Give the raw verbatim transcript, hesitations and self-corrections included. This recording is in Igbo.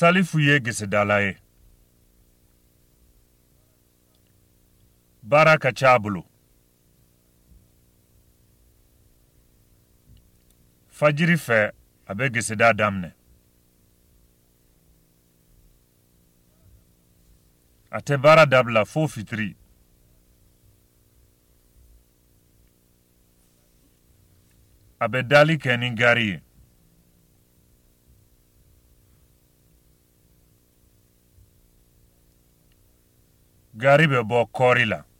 Salifu ye gisidala ye. Baara ka ca a bolo. Fajiri fɛ a bɛ gisida daminɛ. A tɛ baara dabila fo fitiri. A bɛ dali kɛ ni gari ye. Gari bɛ bɔ kɔɔri la.